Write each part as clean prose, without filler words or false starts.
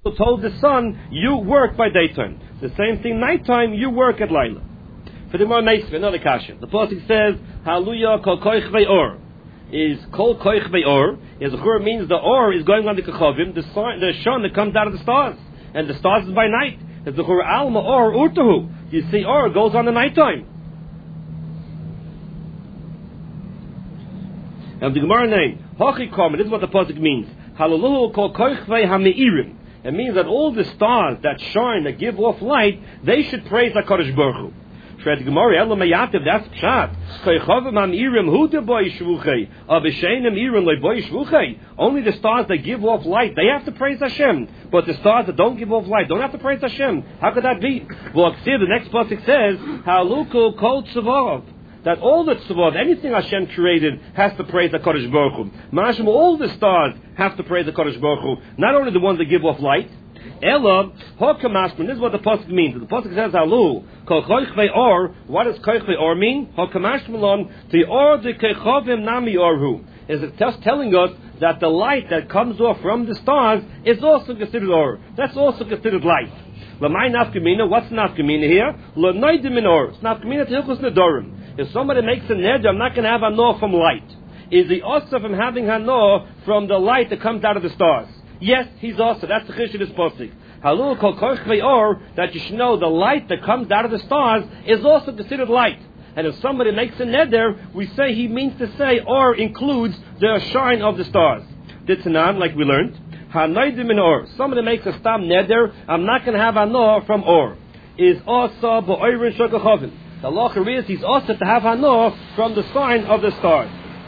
told the son, you work by daytime. The same thing, nighttime, you work at Laila. For the more Meisve, another kasha. The pasuk says, Hallelujah, kol koich ve'or. Is kol koich ve'or. Is chur means the or is going on the kachavim, the sun that comes out of the stars. And the stars is by night. It's the chur alma or urtahu. You see, or goes on the nighttime. And the Gemara name, Hachi this is what the pasuk means. Hallelujah, kol koich ve'hameirim. It means that all the stars that shine, that give off light, they should praise HaKadosh Baruch Hu. That's pshat. Only the stars that give off light, they have to praise Hashem. But the stars that don't give off light don't have to praise Hashem. How could that be? Well, the next pasuk says, Haluku kol tzavav. That all the tzavot, anything Hashem created, has to praise the Kodesh Baruch Hu. Mashma, all the stars have to praise the Kodesh Baruch Hu. Not only the ones that give off light. Ella, hokamashma, this is what the pasuk means. The pasuk says, Halu, kol koich ve'or. What does koich ve'or mean? Hokamashma lon, the or the kechavim nami orhu. Is it just telling us that the light that comes off from the stars is also considered or. That's also considered light. Lamai nafkamina, what's nafkamina here? L'noidim in or. It's nafkamina tehilchus nedorim. If somebody makes a neder, I'm not going to have hanor from light. Is he also from having hanor from the light that comes out of the stars? Yes, he's also. That's the chish of this pasuk. Halu kol koich ve'or, that you should know the light that comes out of the stars is also considered light. And if somebody makes a neder, we say he means to say or includes the shine of the stars. Ditzanan, like we learned. Hanoidim in or. Somebody makes a stam neder, I'm not going to have hanor from or. Is also ba'oirin shokachovim. The law is he's also to have hanor from the sign of the stars.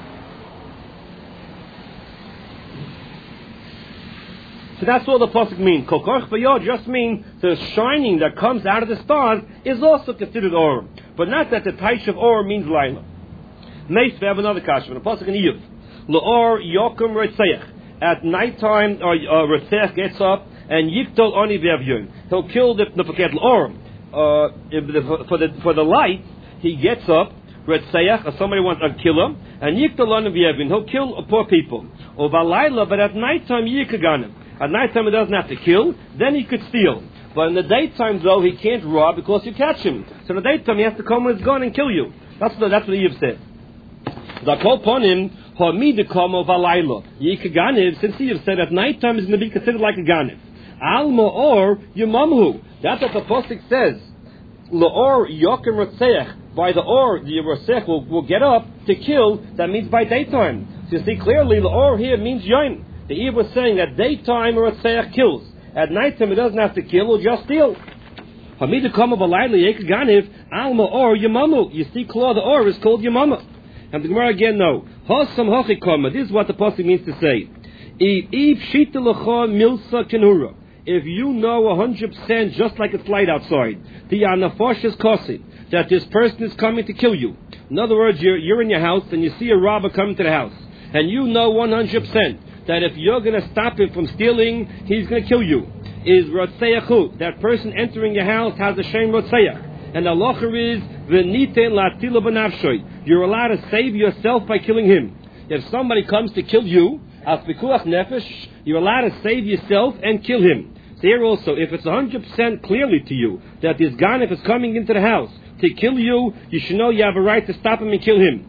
So that's all the pasuk means. Kol koich ve'or just means the shining that comes out of the stars is also considered or, but not that the taish of or means laila. Next, we have another kasha. The pasuk in Iyuv, L'or yokum retzeach. At nighttime, retzeach gets up and yiktol oni v'avyun. He'll kill the l'or. For the light, he gets up, Retzeach, or somebody wants to kill him, and Yiktalon v'yevin, he'll kill poor people. Or Valayla, but at nighttime, Yikaganim. At nighttime, he doesn't have to kill, then he could steal. But in the daytime, though, he can't rob because you catch him. So in the daytime, he has to come with his gun and kill you. That's what Iyuv said. The call upon him, Hamidikomo Valayla. Yikaganiv, since Iyuv said at nighttime, is going to be considered like a ganiv. Alma or Yumamhu. That's what the pasuk says. L'or yokim rotzeach. By the or, the rotzeach will get up to kill. That means by daytime. So you see clearly, l'or here means yom. The Iyuv was saying that daytime rotzeach kills. At nighttime it doesn't have to kill, or just steal. Hamidu kama b'layla yekaganiv alma or yamamu. You see, the or is called yamama. And the Gemara again, no. Hasam hachikama. This is what the pasuk means to say. If shita l'cha milsa kenura. If you know 100%, just like it's light outside, the anafosh is kosi, that this person is coming to kill you. In other words, you're in your house and you see a robber coming to the house, and you know 100% that if you're going to stop him from stealing, he's going to kill you. Is rotzeyachu, that person entering your house has a shame rotzeyach, and the halacha is v'niten latila b'nafshoy. You're allowed to save yourself by killing him. If somebody comes to kill you, as pikuach nefesh, you're allowed to save yourself and kill him. So here also, if it's 100% clearly to you that this ganef is coming into the house to kill you, you should know you have a right to stop him and kill him.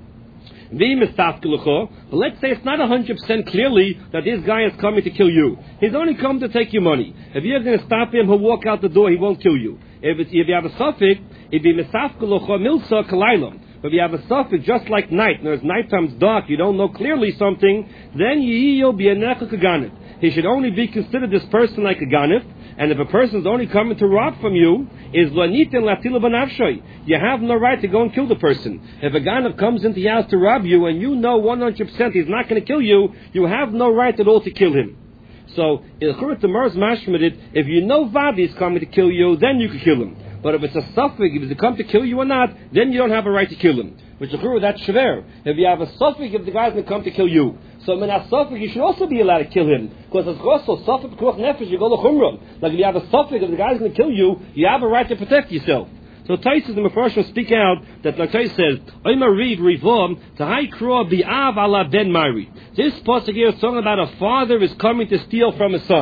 But let's say it's not 100% clearly that this guy is coming to kill you. He's only come to take your money. If you're going to stop him, he'll walk out the door, he won't kill you. If you have a suffix, it'd be misafkelucho milsa kalaylam. If you have a suffix just like night, and as night time's dark, you don't know clearly something, then you'll be a necha kaganif. He should only be considered this person like a ganif, and if a person is only coming to rob from you, is lanitin latila banafshoy. You have no right to go and kill the person. If a ganif comes into your house to rob you, and you know 100% he's not going to kill you, you have no right at all to kill him. So, if you know Vadi is coming to kill you, then you can kill him. But if it's a suffix, if it's come to kill you or not, then you don't have a right to kill him. Which is that's shver. If you have a suffix, if the guy's going to come to kill you, so when a suffix, you should also be allowed to kill him. Because as also suffix kuach nefesh, you go to chumrah. Like if you have a suffix, if the guy's going to kill you, you have a right to protect yourself. So Taisus and Mepharshim speak out that like Taisus says, Oymar Riv Rivom Tahai Kroa Bi'av ala Ben Mari. This pasuk here is talking about a father is coming to steal from his son.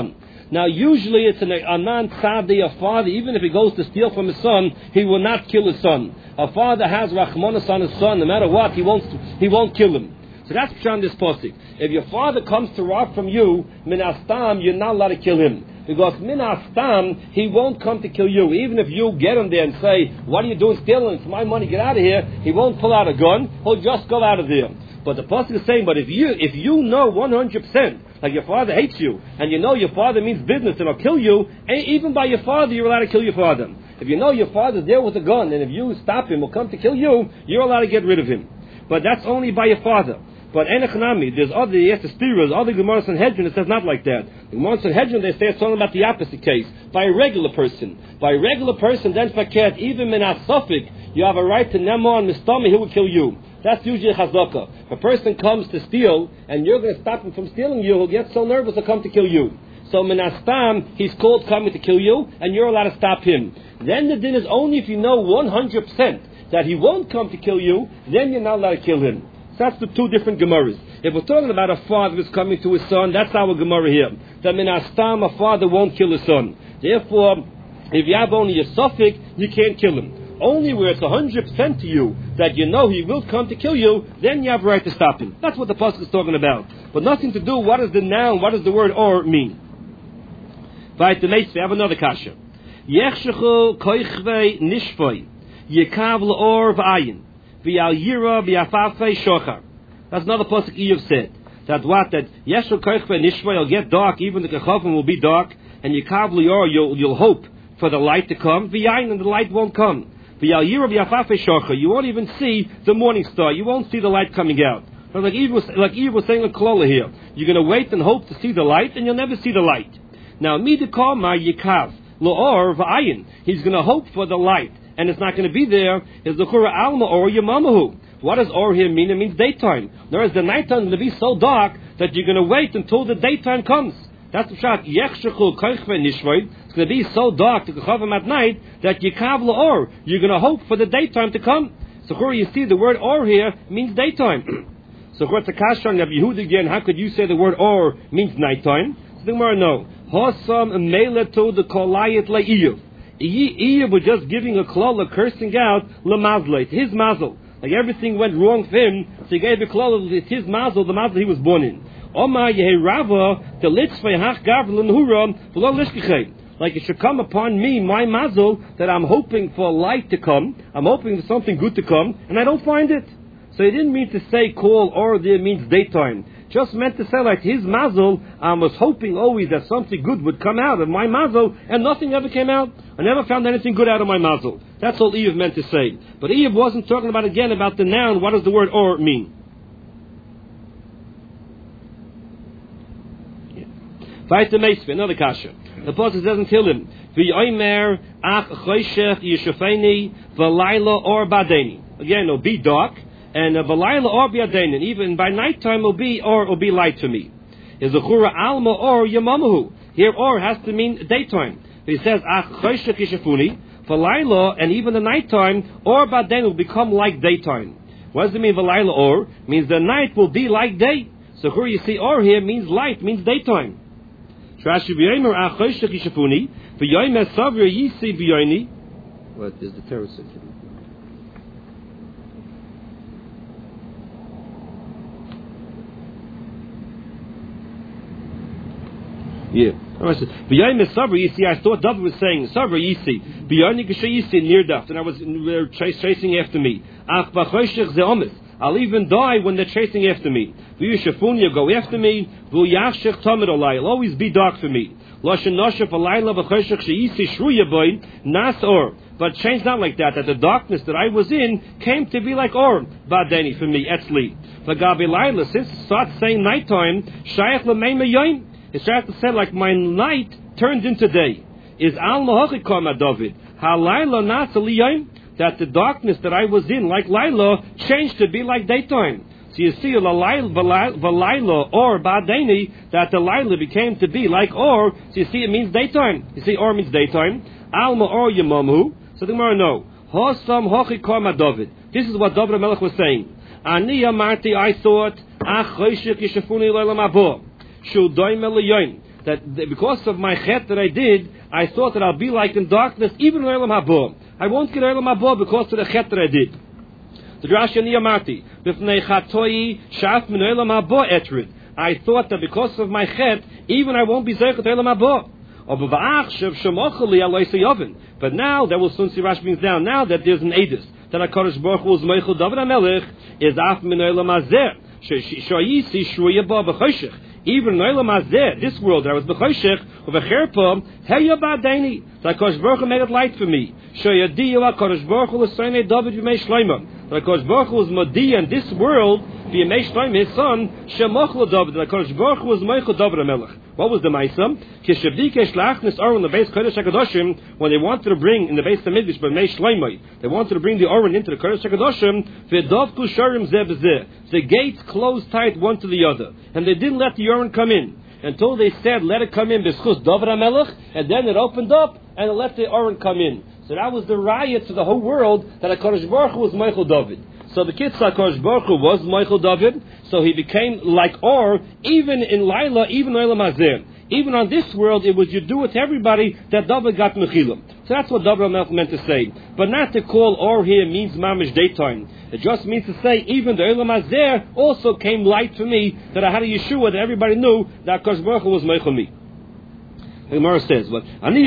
Now, usually it's a non-tzadi, a father, even if he goes to steal from his son, he will not kill his son. A father has rachmanas on his son, no matter what, he won't kill him. So that's Pshan this posik. If your father comes to rob from you, min astam, you're not allowed to kill him. Because min astam, he won't come to kill you. Even if you get him there and say, what are you doing stealing? It's my money, get out of here. He won't pull out a gun. He'll just go out of there. But the posik is saying, but if you know 100%, like your father hates you, and you know your father means business and will kill you, even by your father, you're allowed to kill your father. If you know your father's there with a gun, and if you stop him or come to kill you, you're allowed to get rid of him. But that's only by your father. But Enechanami, there's other Yesestiras, other Gemara Sanhedrin, it says not like that. The Gemara Sanhedrin, they say it's talking about the opposite case. By a regular person. By a regular person, then Faket, even Minat Sufik, you have a right to Nemo and Mistami, he will kill you. That's usually Chazaka. If a person comes to steal, and you're going to stop him from stealing you, he'll get so nervous he'll come to kill you. So Minastam, he's called coming to kill you, and you're allowed to stop him. Then the din is only if you know 100% that he won't come to kill you, then you're not allowed to kill him. So that's the two different Gemaras. If we're talking about a father who's coming to his son, that's our Gemara here. That Minastam, a father won't kill his son. Therefore, if you have only a suffix, you can't kill him. Only where it's 100% to you that you know he will come to kill you, then you have a right to stop him. That's what the pasuk is talking about. But nothing to do, what is the noun, what does the word or mean? Right, the mates, we have another kasha. Yechshechu koichvei nishvoi, yekav l'or v'ayin, v'yal yira v'yafafei shochar. That's another pasuk Iyov said. That Yechshechu koichvei nishvoi, you'll get dark, even the kechavim will be dark, and yekav l'or, you'll hope for the light to come, v'yayin, and the light won't come. You won't even see the morning star. You won't see the light coming out. Like Eve was saying a klola here. You're going to wait and hope to see the light, and you'll never see the light. Now, midikama yikav lo'or v'ayin. He's going to hope for the light, and it's not going to be there. Is the chura alma or yamamahu? What does or here mean? It means daytime. Whereas the nighttime is going to be so dark that you're going to wait until the daytime comes. That's the shot. Yechshechu koichve nishvoid. It's going to be so dark to kechavim at night that yikav la'or. You're going to hope for the daytime to come. So here you see the word or here means daytime. So it's a kasha on Rabbi Yehuda again. How could you say the word or means nighttime? So the Gemara no. Hosam meiletu the kolayit le'iyuv. Iyuv was just giving a klola, cursing out lemazleit, his mazel. Like everything went wrong for him, so he gave a klola. It's his mazel, the mazel he was born in. Like it should come upon me, my mazel, that I'm hoping for light to come, I'm hoping for something good to come, and I don't find it. So he didn't mean to say call or there means daytime. Just meant to say like his mazel, I was hoping always that something good would come out of my mazel, and nothing ever came out. I never found anything good out of my mazel. That's all Iyov meant to say. But Iyov wasn't talking about the noun. What does the word or mean? Another kasha. The pasuk doesn't tell him. V'yomer ach choshech yishafeni v'layla or badeni. Again, it'll be dark, and v'layla or b'yadeni. Even by nighttime, it'll be light to me. Is the chura alma or yamamahu? Here, or has to mean daytime. He says ach choshech yishafuni v'layla, and even the nighttime or badeni will become like daytime. What does it mean? V'layla or means the night will be like day. So here you see, or here means light, means daytime. What is the terror system? Yeah. I thought David was saying Sabra Yisi. Near Daft, and we were chasing after me. I'll even die when they're chasing after me. V'yushafunya go after me. V'yachshech tamid olai. It'll always be dark for me. Lashon noshef alayla v'choshech she'isi shruya boy nas or. But change not like that. That the darkness that I was in came to be like or badeni for me etzli. V'gabi layla, since it starts saying nighttime, shayach l'meima yoyim. It's trying to say like my night turned into day. Is al mahachikam David halayla nas liyoyim. That the darkness that I was in, like Laila, changed to be like daytime. So you see, Valaila or Badeni, that the Laila became to be like or. So you see, it means daytime. You see, or means daytime. Alma or Yamamu. So the Gemara no. Hosam hochi korma David. This is what David Melech was saying. Ani amarti, I thought, ach choshech yishafuni leilam abo. Shudoim eliyoin. that because of my chet that I did, I thought that I'll be like in darkness, even in Olam Haba. I won't get Olam Haba because of the chet that I did. The Rashi and Yamati, B'fnei chatoi shaf min Olam Haba etrid. I thought that because of my chet, even I won't be zeichet Olam Haba. But now, that will soon see Rashi brings down, now that there's an edus, that HaKadosh Baruch Hu is Meichel David HaMelech, is af min Olam Hazeh, she'yisi shruya ba b'choshech. Even in Olam Hazeh, this world that I was b'choshech, u'v'cherpa, heya ba'adeni, that HaKadosh Baruch Hu made it light for me. She'yadiyu HaKadosh Baruch Hu l'sonei David v'mei Shlomo. That HaKadosh Baruch Hu is Modiya in this world, v'mei Shlomo, his son, she'mochel David, that HaKadosh Baruch Hu is Meichel David HaMelech. What was the Maisa? Kishavdikesh lachnis Aron the base Kodesh HaKadoshim, when they wanted to bring in the base of Mikdash, but Mei Shlomo, they wanted to bring the Aron into the Kodesh HaKadoshim, v'davku sharim zeh b'zeh. The gates closed tight one to the other, and they didn't let the Aron come in until they said, let it come in b'schus David HaMelech, and then it opened up and it let the Aron come in. So that was the riot to the whole world that HaKadosh Baruch Hu was Meichel David. So the Kitzah HaKadosh Baruch Hu was Meichel David, so he became like Or, even in Laila, even Olam Hazeh. Even on this world, it was you do it to everybody that David got Mechilah. So that's what David HaMelech meant to say. But not to call Or here means mamish daytime. It just means to say, even the Olam Hazeh also came light for me, that I had a Yeshua, that everybody knew that HaKadosh Baruch Hu was Meichel me. The Gemara says, well,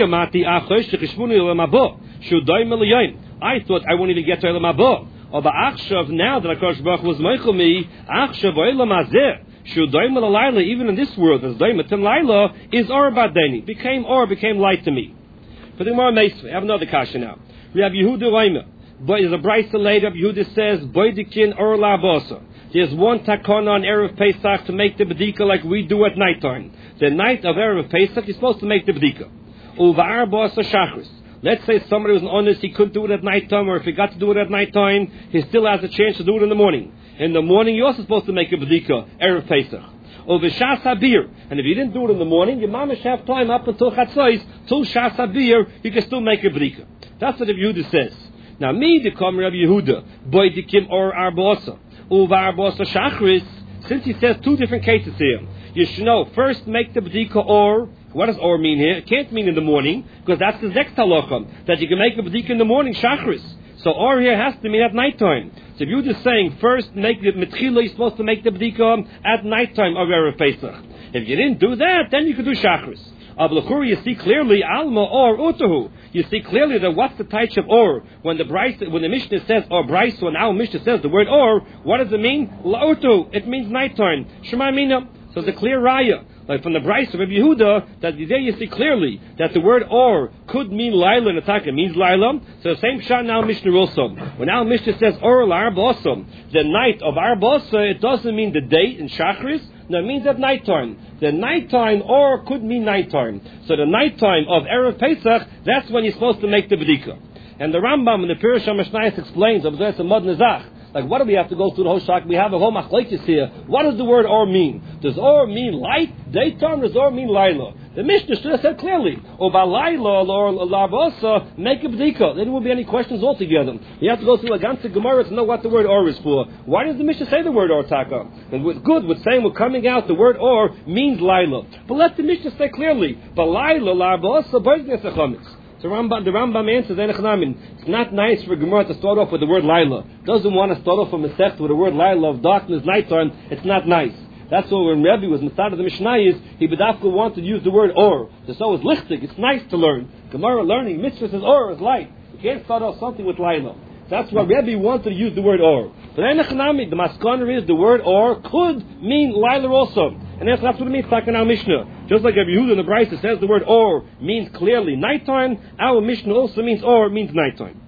I thought I won't even get to Olam Haba. Or ba'achshav, now that HaKadosh Baruch Hu was Meichel me, achshav Olam Hazeh, Shudaim Laila, even in this world, as Daimatim Laila, is Or Badeni, became light to me. For the Gemara Meisvei, I have another kasha now. We have Yehuda Raima, but there's a brayso later. Yehuda says, Boidikin Or Labosa. There's one takana on Erev Pesach to make the bedika like we do at nighttime. The night of Erev Pesach, you're supposed to make the bedika. Uva'ar Bosa Shachris. Let's say somebody was honest, he couldn't do it at nighttime, or if he got to do it at nighttime, he still has a chance to do it in the morning. In the morning, you're also supposed to make a bedika, Erev Pesach. Or v'shas habir, and if you didn't do it in the morning, your mamish have time up until chatzos, till shas habir, you can still make a bedika. That's what Rabbi Yehuda says. Now, me, the Kom Rabbi Yehuda, boy dikim or arbosa, uva arbosa shachris. Since he says two different cases here, you should know, first make the bedika or. What does or mean here? It can't mean in the morning, because that's the next halacha, that you can make a bedika in the morning, shachris. So or here has to mean at nighttime. So if you're just saying first make the mitchila, you're supposed to make the bedika at nighttime of Erev Pesach. If you didn't do that, then you could do shachris. Ablachur, you see clearly alma or utahu. You see clearly that what's the type of or when the Mishnah says or Bryce, when our Mishnah says the word or, what does it mean? La'utu. It means nighttime. Shema mina. So it's a clear raya. Like from the Bryce of Rabbi Yehuda, that there you see clearly that the word or could mean Laila in attack, it means Laila. So the same shot now Mishnah also. When our Mishnah says or Arbasa, the night of Arbasa, it doesn't mean the day in Shachris, no, it means at nighttime. The nighttime or could mean nighttime. So the nighttime of Erev Pesach, that's when you're supposed to make the bedika. And the Rambam in the Pirush HaMishnayos explains, there's a Mod Nezach. Like, what do we have to go through the whole shak? We have a whole machlekes here. What does the word or mean? Does or mean light, daytime, or does or mean laila? The Mishnah should have said clearly, or by laila, or larbasa, make a b'dika. Then there won't be any questions altogether. You have to go through a ganze Gemara to know what the word or is for. Why does the Mishnah say the word or taka? And with good, with saying we're coming out, the word or means laila. But let the Mishnah say clearly, but laila, larbasa, boiznes achamitz. So the Rambam answers, it's not nice for Gemara to start off with the word Laila. Doesn't want to start off from a sect with the word Laila of darkness, nighttime. It's not nice. That's why when Rebbe was Masad of the Mishnayos, he bedafka wanted to use the word or. So it's lichtig. It's nice to learn. Gemara learning, mitzvah says or is light. You can't start off something with Laila. That's why Rebbe wanted to use the word or. But the maskana is the word or could mean Laila also. And that's what it means, talking our Mishnah. Just like Rabbi Yehuda in the Bryce that says the word or means clearly nighttime, our Mishnah also means or means nighttime.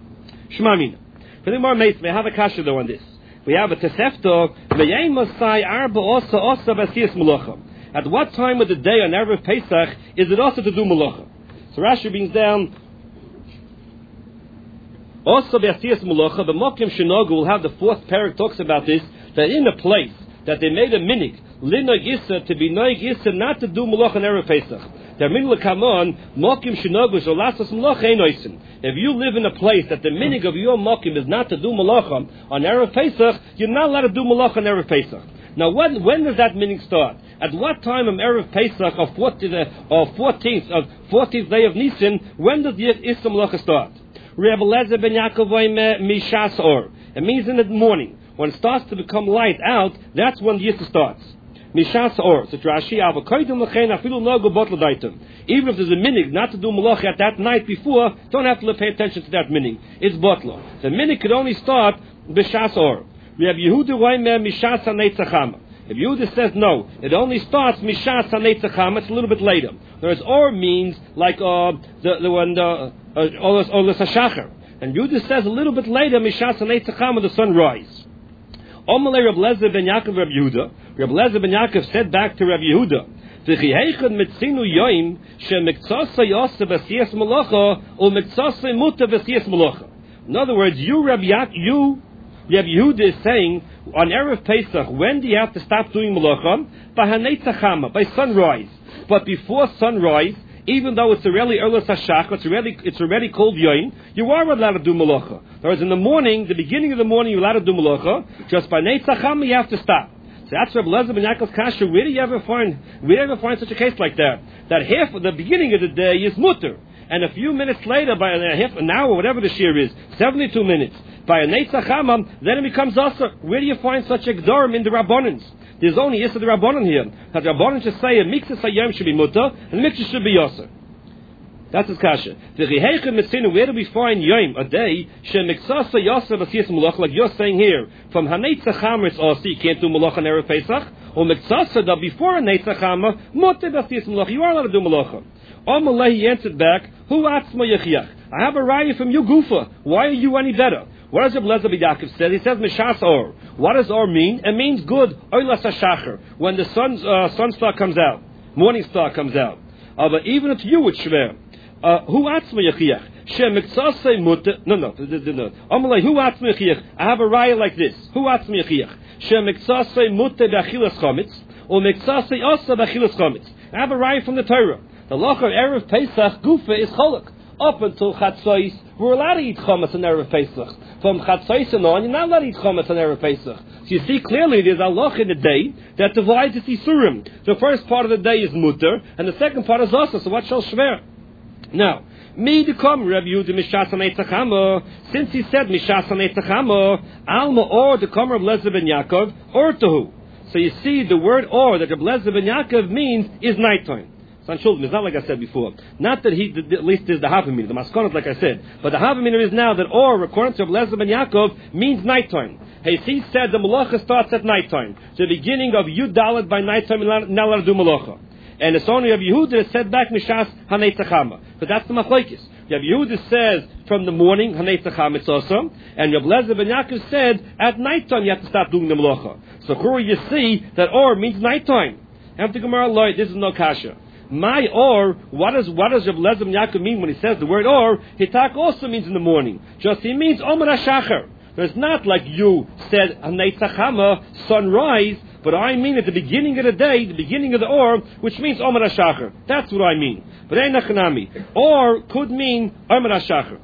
Shema mina. For the more mates, we have a kasha though on this. We have a tesefto, at what time of the day on Erev Pesach is it also to do malacha? So Rashi brings down, also b'asiyas malacha, the Mokim Shenogu will have the fourth parak talks about this, that in a place that they made a minig, Linoig Issa, to be Noig Issa, not to do Malach on Erev Pesach. The minig come on, Mokim Shinogu, Sholasas Malach Einoisin. If you live in a place that the minig of your Mokim is not to do Malach on Erev Pesach, you're not allowed to do Malach on Erev Pesach. Now, when does that meaning start? At what time of Erev Pesach or 14th day of Nisan, when does the Issa Malacha start? Reb Eliezer ben Yaakov Mishas Or. It means in the morning. When it starts to become light out, that's when the Issa starts. Mishas Or. So Rashi, even if there's a minig not to do Malacha at that night before, don't have to pay attention to that minig. It's botla. The minig could only start B'Shas Or. Reb Yehuda Mishas HaNeitzachama. If Yehuda says no, it only starts Mishas HaNeitzachama, it's a little bit later. Whereas Or means like Olas HaShachar. And Yehuda says a little bit later, Mishas HaNeitzachama, the sunrise. Omalei Reb Eliezer ben Yaakov Reb Yehuda. Reb Eliezer ben Yaakov said back to Reb Yehuda, V'chiheichad mitzinu yoim she'miktzasei yoseh b'siyas malacha u'miktzasei muta b'siyas malacha. In other words, Reb Yehuda is saying, on Erev Pesach, when do you have to stop doing malacha? B'haneitzachama, by sunrise. But before sunrise, even though it's already Olas HaShachar, it's already called Yoin, you are allowed to do malacha. Whereas in the morning, the beginning of the morning, you're allowed to do malacha. Just by Neitzachama, you have to stop. So that's Reb Eliezer ben Yaakov's kasha. Where do you ever find such a case like that? That half of the beginning of the day is mutter, and a few minutes later, by half an hour, whatever the shear is, 72 minutes, by a Neitzachama, then it becomes Asr. Where do you find such a gdorim in the Rabbanans? There's only Issa the Rabbanan here. That the Rabbanan should say a Mikzas Hayom should be mutter, and a Mikzas should be Asr. That's his kasha. Where do we find Yom, a day, she'miktzasa Yosef b'siyas malach, like you're saying here, from Haneitzachama it's also, you can't do malach on Erev Pesach, or miktzasa, that before Haneitzachama, mutter b'siyas malach, you are allowed to do malacha. Amalei, he answered back, Hu atzma yechiach. I have a raya from you, Gufa. Why are you any better? What does Reb Eliezer ben Yaakov say? He says Mishas Or. What does Or mean? It means good, Olas HaShachar, when the sun star comes out, morning star comes out. But even if you would shver, Hu atzma yechiach. She'miktzasei mutter. No. Amalei, Hu atzma yechiach. I have a raya like this. Hu atzma yechiach. She'miktzasei mutter b'achilas chametz, or miktzasei osa b'achilas chametz. I have a raya from the Torah. The law of Erev Pesach Gufa is cholak. Up until Chatzos, we're allowed to eat chametz on Erev Pesach. From Chatzos and on, you're not allowed to eat chametz on Erev Pesach. So you see clearly there's a law in the day that divides the Isurim. The first part of the day is mutter, and the second part is asa. So what shall shver? Now, me to come, Reb Yehuda Mishas HaNeitzachama, since he said Mishas HaNeitzachama, Alma or to come Reb Eliezer ben Yaakov, or to who? So you see the word or that Reb Eliezer ben Yaakov means is nighttime. Son children, it's not like I said before. Not that at least there's the Havamina, the Maskonot, like I said. But the Havamina is now that or, according to Reb Eliezer ben Yaakov, means nighttime. He said the Malacha starts at nighttime. The beginning of Yud Dalet by nighttime, you're not allowed to do Malacha. And it's only Reb Yehuda that said back Mishas HaNeitzachama. But that's the Machlokes. Reb Yehuda says from the morning Haneitzachama it's awesome, and Reb Eliezer ben Yaakov said at nighttime you have to stop doing the Malacha. So here you see that or means nighttime. After Gemara Lloyd, this is no kasha. My or, what does Reb Eliezer ben Yaakov mean when he says the word or? Hitak also means in the morning. Just he means Omer HaShachar. It's not like you said Haneitzachama, sunrise, but I mean at the beginning of the day, the beginning of the or, which means Omer HaShachar. That's what I mean. But Ein Nachanami. Or could mean Omer HaShachar.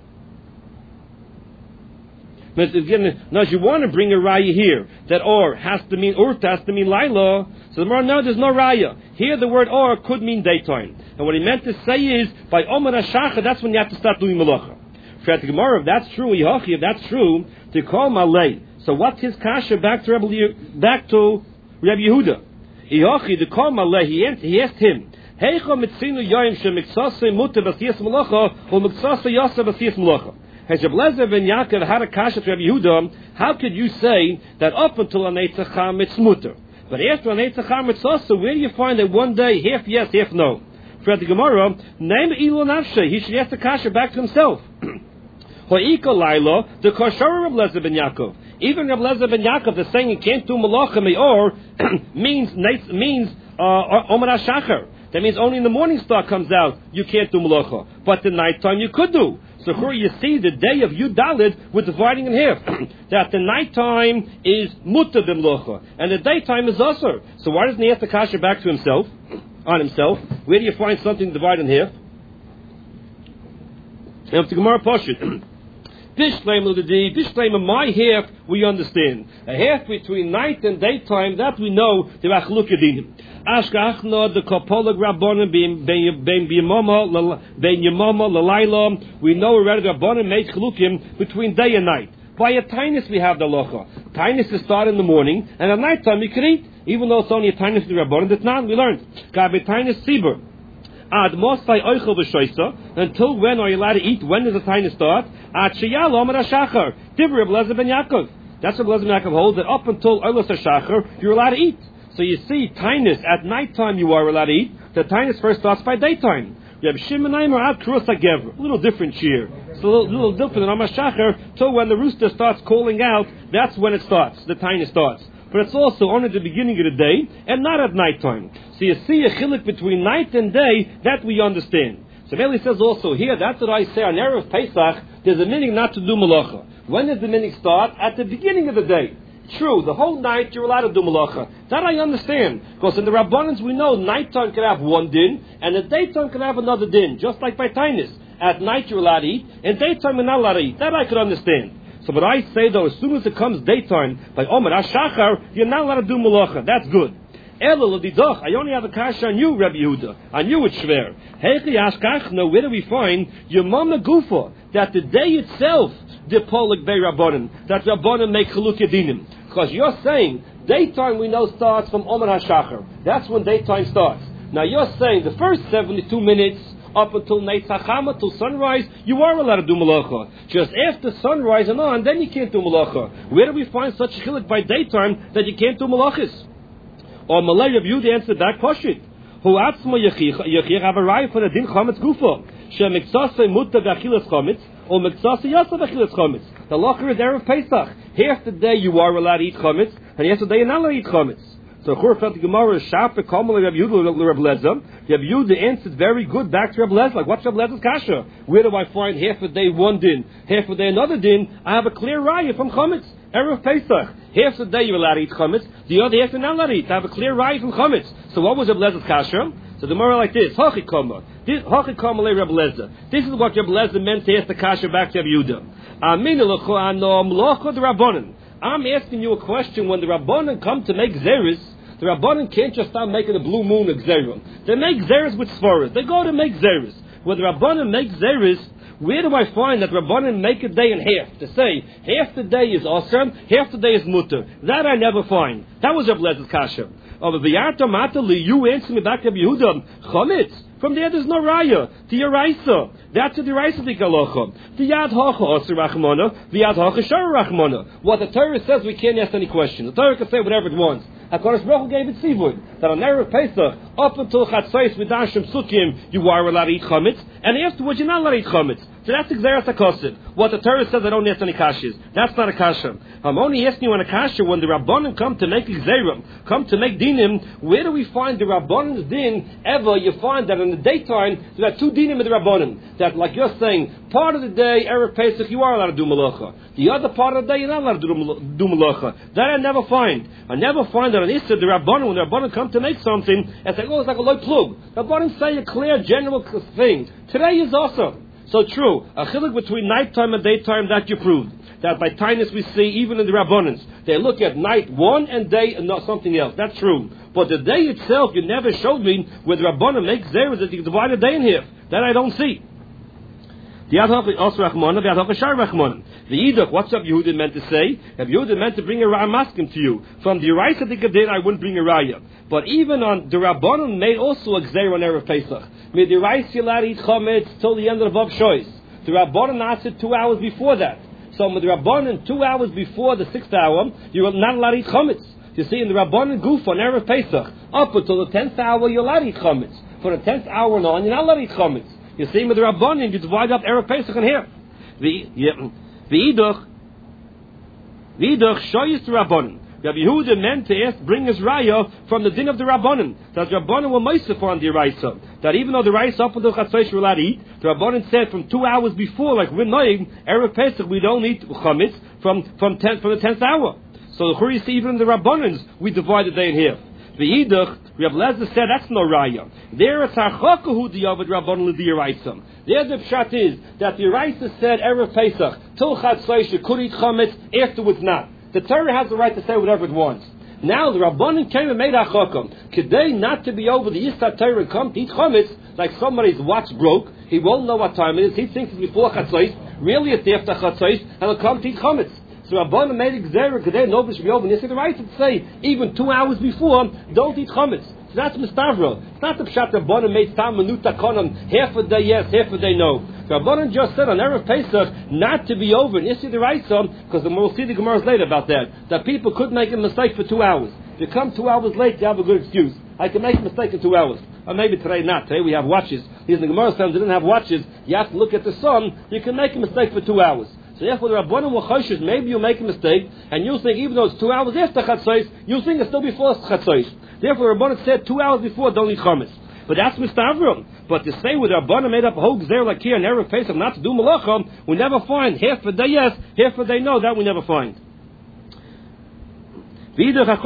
Now, if you want to bring a raya here, that or has to mean Laila, so the Gemara, no, there's no raya. Here the word or could mean daytime. And what he meant to say is, by Omer HaShachar, that's when you have to start doing Malacha. For the Gemara, if that's true, if that's true, to call Malay. So what's his kasha back to Reb Yehuda? Ihochi, to call Malay, he asked him, Heicha mitzinu yoyim shemiksase muter b'siyas malacha, or miksase yasa b'siyas malacha. Has Reb Eliezer ben Yaakov had a kasha to Reb Yehuda, how could you say that up until Haneitzachama it's muter? But after Haneitzachama it's also, where do you find that one day, half yes, half no? For the Gemara, name Ilo Nafshe, he should ask the kasha back to himself. Ho'ika Laila, the Koshara Reb Eliezer ben Yaakov. Even Reb Eliezer ben Yaakov, the saying you can't do Malacha Me'or, means Omer HaShachar. That means only in the morning star comes out, you can't do Malacha. But the nighttime you could do. So here you see the day of Yud Dalet, we're dividing in half. That the nighttime is Mutter b'Malacha, and the daytime is Asr. So why doesn't he ask the kasha back to himself, on himself? Where do you find something divided in half? And the Gemara Pashut. Bishleim Ludadi, Bishleim, my half, we understand. A half between night and daytime, that we know, the Achluk Yedinim. Ashkachna, the Kopolag Rabbanim, Ben Yamama, Lalayla, we know already the Rabbanim made Chlukim between day and night. By a tainus we have the locha. Tainus is start in the morning, and at night time we can eat. Even though it's only a tainus the Rabbanim, that's not, we learned. Gabe tainus Sibur. Ad mosai oichel v'shoisa, until when are you allowed to eat? When does the tainus start? Ad sheyal omer hashachar. Divrei Reb Eliezer ben Yaakov. That's what Reb Eliezer ben Yaakov holds, that up until oilos hashachar, you're allowed to eat. So you see, tainus, at night time you are allowed to eat. The tainus first starts by daytime. You have Shimon Aimer ad Krus HaGever. A little different here. It's a little different than Amar Shachar. So when the rooster starts calling out, that's when it starts. The tainus starts. But it's also on at the beginning of the day and not at night time. So you see a chilik between night and day, that we understand. So Meli says also here, that's what I say on Erev Pesach, there's a meaning not to do malacha. When does the meaning start? At the beginning of the day. True, the whole night you're allowed to do malacha. That I understand. Because in the Rabbanans we know nighttime can have one din, and the daytime can have another din, just like by tainus. At night you're allowed to eat, and daytime you're not allowed to eat. That I could understand. So but I say though, as soon as it comes daytime, by Omer HaShachar, you're not allowed to do malacha. That's good. I only have a kasha on you, Rabbi Yehuda. On you it's shver. Where do we find Yemama Gufa, that the day itself, the Polik Bey Rabbanim, that Rabbanim make Chaluk Yedinim? Because you're saying, daytime we know starts from Omer HaShachar. That's when daytime starts. Now you're saying the first 72 minutes, up until Neitz HaChama, till sunrise, you are allowed to do malacha. Just after sunrise and on, then you can't do malacha. Where do we find such a chilik by daytime that you can't do malachas? Or Malay Rabbi Yehuda answered that question. Hu atzma yechich have a raya for the din chametz gufa. She miktsasei mutta v'achilas chametz, or miktsasei yasa v'achilas chametz. The lacher is Erev Pesach. Half the day you are allowed to eat chametz, and half the day you're not allowed to eat chametz. So Churfat Gemara is sharp to Kamal Rabbi Yehuda Reb Eliezer. Rabbi Yehuda answered very good back to Reb Eliezer. Like, what's Reb Eliezer kasha? Where do I find half a day one din, half a day another din? I have a clear raya from chametz. Erev Pesach. Half the day you're allowed to eat chametz, the other half you're not allowed to eat. I have a clear raya from chametz. So what was Reb Eliezer kasha? So the Gemara like this: Hachi Kama le Reb Eliezer. This is what Reb Eliezer meant to ask the kasha back to Rabbi Yehuda. Aminu l'cho anom l'cho the Rabbanan. I'm asking you a question. When the Rabbanan come to make zeris, the Rabbanan can't just start making a blue moon of zerim. They make zeris with svaras. They go to make zeris. When the Rabbanan make zeris, where do I find that Rabbanan make a day in half? To say, half the day is awesome, half the day is mutter. That I never find. That was Reb Eliezer kasha. Of the Yarta Matali, you answer me back to Yehuda, chametz. From there's no raya. The Yeraisa. That's the Yeraisa the Galocha. The Yad Hacha Asir Rachmana, the Yad Hacha Shara Rachmana. What the Torah says, we can't ask any questions. The Torah can say whatever it wants. HaKadosh Baruch Hu gave it Sivud, that on Erev Pesach, up until Chatzos with Dashim Sukkim, you are allowed to eat chametz, and afterwards you're not allowed to eat chametz. So that's Xeras HaKosid. What the Torah says, I don't ask any kashas. That's not a kasha. I'm only asking you on a kasha when the Rabbanim come to make Xerim, come to make dinim. Where do we find the Rabbanim's din ever? You find that in the daytime there are two dinim in the Rabbanim. That, like you're saying, part of the day, Erev Pesach, you are allowed to do malacha. The other part of the day, you're not allowed to do malacha. That I never find. I never find that on Issa, the Rabbanim, when the Rabbanim come to make something, it's like, oh, it's like a loy plug. The Rabbanim say a clear, general thing. Today is awesome. So true, a chilik between nighttime and daytime, that you proved. That by tainus we see, even in the Rabbanans, they look at night one and day and not something else. That's true. But the day itself, you never showed me where the Rabbanan makes zeros that you can divide a day in half. That I don't see. The Idach, what's up Yehuda meant to say? If Yehuda meant to bring a Ramaskim to you, from the Yeraisa Dikadin, I wouldn't bring a Raya. But even on the Rabbanon made also a Gzeir on Erev Pesach. Made the Yeraisa Yilad eat Chometz till the end of the Vav Shois. The Rabbanon asked it 2 hours before that. So with the Rabbanon 2 hours before the 6th hour, you are not allowed to eat Chometz. You see, in the Rabbanon Guf on Erev Pesach, up until the 10th hour, you're allowed to eat Chometz. For the 10th hour and on, you're not allowed to eat Chometz. You see, with the Rabbanon, you divide up Erev Pesach in here. The Idach shoyis to Rabbanon. Rabbi Yehuda meant to ask, bring his raya from the din of the Rabbanon. That Rabbanon were meisef on the Yeraisa. That even though the Yeraisa up until Chatzos were allowed to eat, the Rabbanon said from 2 hours before, like we're knowing, Erev Pesach, we don't eat chametz from the 10th hour. So the Churi see even in the Rabbanons, we divide the day in half. The Idach, Reb Lezer said that's no raya. There it's harchaka hu diavad rabbanon l'diraisam. There the pshat is that the Raisa said erev Pesach till Chatzos you could eat chametz, afterwards not. The Torah has the right to say whatever it wants. Now the Rabbanim came and made hachakam. Kedei not to be over the Yisat Torah and come to eat chametz like somebody's watch broke. He won't know what time it is. He thinks it's before Chatzos. Really it's after Chatzos, and he'll come to eat chametz. So Rabbanim made exera kedei nobody should be over. And they said the right to say even 2 hours before don't eat chametz. So that's Mistavro. It's not the pshat Rabbanim made tam minuta konam, half a day yes, half a day no. Rabbanan just said on Erev Pesach not to be over in Issy D'Oraisa, because we'll see the Gemaras later about that people could make a mistake for 2 hours. If you come 2 hours late, you have a good excuse. I can make a mistake in 2 hours. Or maybe today not. Today we have watches. These in the Gemara says they didn't have watches. You have to look at the sun. You can make a mistake for 2 hours. So therefore the Rabbanan were choshes. Maybe you'll make a mistake, and you'll think even though it's 2 hours after Chatzos, you'll think it's still before Chatzos. Therefore the Rabbanan said 2 hours before, don't eat chametz. But that's Mistavron. But to say with Rabbanan made up a whole gzer like here and Erev Pesach not to do malacha, we never find half a day yes, half a day no. That we never find. So that's the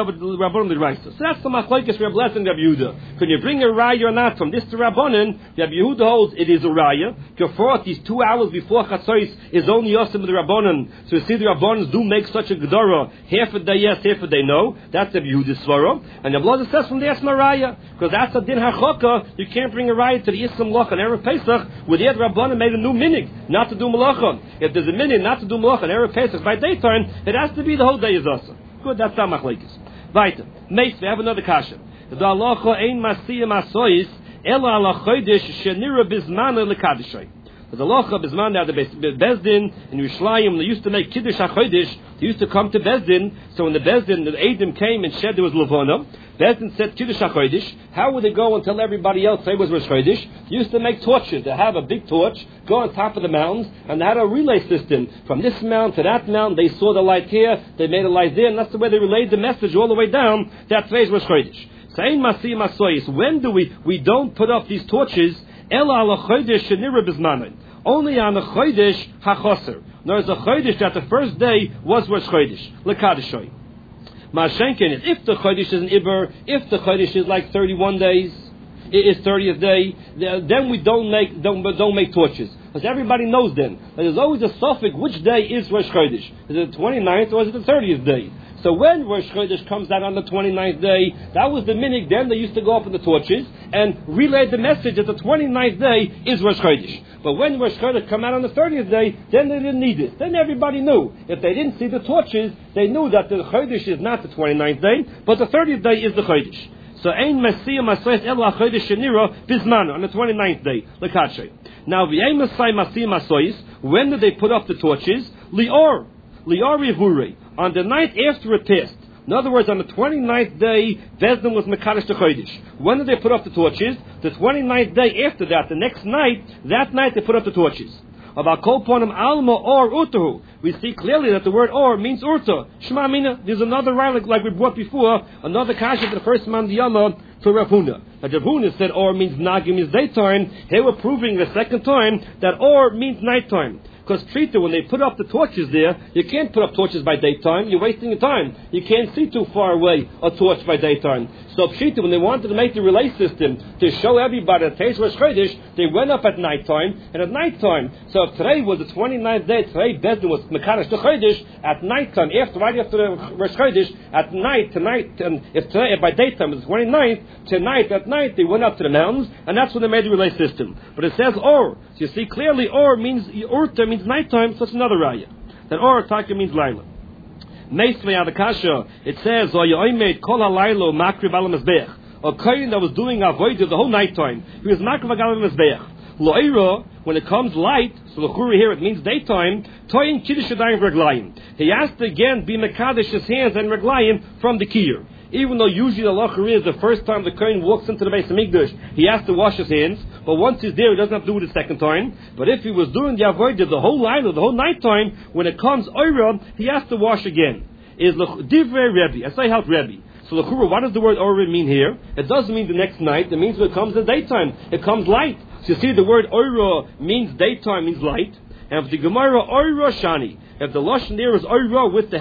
machlokes Reb Lezer and Reb Yehuda. Can you bring a raya or not from this to Rabbanan? Reb Yehuda holds it is a raya. Kefrat these 2 hours before Chatzos is only yosim with the Rabbanan. So you see the Rabbanans do make such a gedara, half a day yes, half a day no. That's Reb Yehuda's svara. And Reb Lezer says from there it's maraya, because that's a din hachaka. You can't bring a raya to the Yisam Lach and Erev Pesach where the Rabbanan made a new minig not to do malacha. If there's a minig not to do malacha and Erev Pesach by daytime, it has to be the whole day is awesome. Good, that's how machlekes. Weiter. Meis, we have another kasha. The halacha ein masiyah masois ela ala chodesh shenira bizmana lekadishay. The halacha bizman now the Bezdin in Yerushalayim they used to make kiddush hachodesh. They used to come to Bezdin. So when the Bezdin the Eidim came and said there was levana, Bezdin said kiddush hachodesh. How would they go and tell everybody else say it was Rosh Chodesh? They used to make torches. They have a big torch, go on top of the mountains, and they had a relay system from this mountain to that mountain. They saw the light here, they made a light there, and that's the way they relayed the message all the way down. That's today's Rosh Chodesh. Saying Masih Masoyis, when do we don't put up these torches? Ela ala chodesh shenira bizmanin. Only on the chodesh hachoser. There's a chodesh that the first day was Rosh Chodesh lekadishay. Mashenkin is if the chodesh is an iber, if the chodesh is like 31 days, it is 30th day, then we don't make torches. Because everybody knows then. But there's always a suffix which day is Rosh Chodesh. Is it the 29th or is it the 30th day? So when Rosh Chodesh comes out on the 29th day, that was the minig. Then they used to go up in the torches and relay the message that the 29th day is Rosh Chodesh. But when Rosh Chodesh come out on the 30th day, then they didn't need it. Then everybody knew. If they didn't see the torches, they knew that the Chodesh is not the 29th day, but the 30th day is the Chodesh. So ein Masiyah Masois Ela Chodesh Shenira Bizmanu on the 29th day, Lekadshei. Now v'yein Masiyah Masois, when did they put up the torches? Lior Rivurei. On the night after it passed. In other words, on the 29th day, Bezdin was Mekadosh to Chodesh. When did they put up the torches? The 29th day after that, the next night, that night they put up the torches. About Kol Ponim Alma or Urtahu. We see clearly that the word or means Urta. Shema Mina. There's another right like we brought before, another kasha for the first Mandiyama for Rav Huna. Rav Huna said or means Nagim is daytime. They were proving the second time that or means nighttime. Because Trita, when they put up the torches there, you can't put up torches by daytime. You're wasting your time. You can't see too far away a torch by daytime. So Pshita, when they wanted to make the relay system to show everybody that today's Rosh Chodesh, they went up at nighttime and at nighttime. So if today was the 29th day, today Bezdin was Mekadosh to Chodesh at nighttime, right after the Rosh Chodesh, at night, tonight, and if by daytime it was the 29th, tonight, at night, they went up to the mountains, and that's when they made the relay system. But it says or. So you see clearly or means, Urta means nighttime, so it's another raya. That or taka means laila. Meisvei adakasha, it says, or yoimed kol halaylo makrib al mezbeach. A kohen that was doing avodah the whole nighttime, he was makrib al mezbeach. Lo'ira, when it comes light, so the churi here it means daytime. Toyin kiddush yadayim reglayim. He has to again be mekadosh his hands and reglayim from the kiyur. Even though usually the halacha is the first time the kohen walks into the Beis Hamikdash, he has to wash his hands. But once he's there, he doesn't have to do it the second time. But if he was doing the avodah the whole line or the whole night time, when it comes oira, he has to wash again. Is divrei Rebbe? I say help Rebbe. So l'chura, what does the word oira mean here? It doesn't mean the next night. It means when it comes the daytime. It comes light. So you see, the word oira means daytime, means light. And if the Gemara oira shani, if the lashon there is oira with the hay,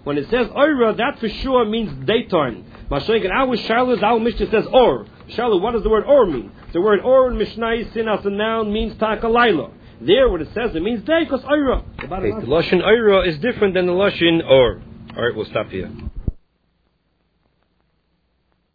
When it says Oira, that for sure means daytime. Mashiach, our Shiloh, our Mishnah says Or. Shiloh, what does the word Or mean? The word Or in Mishnah sin as a noun means Takalayla. There, what it says, it means day, because Oira. Okay, the Lashon Oira is different than the Lashon Or. Alright, we'll stop here.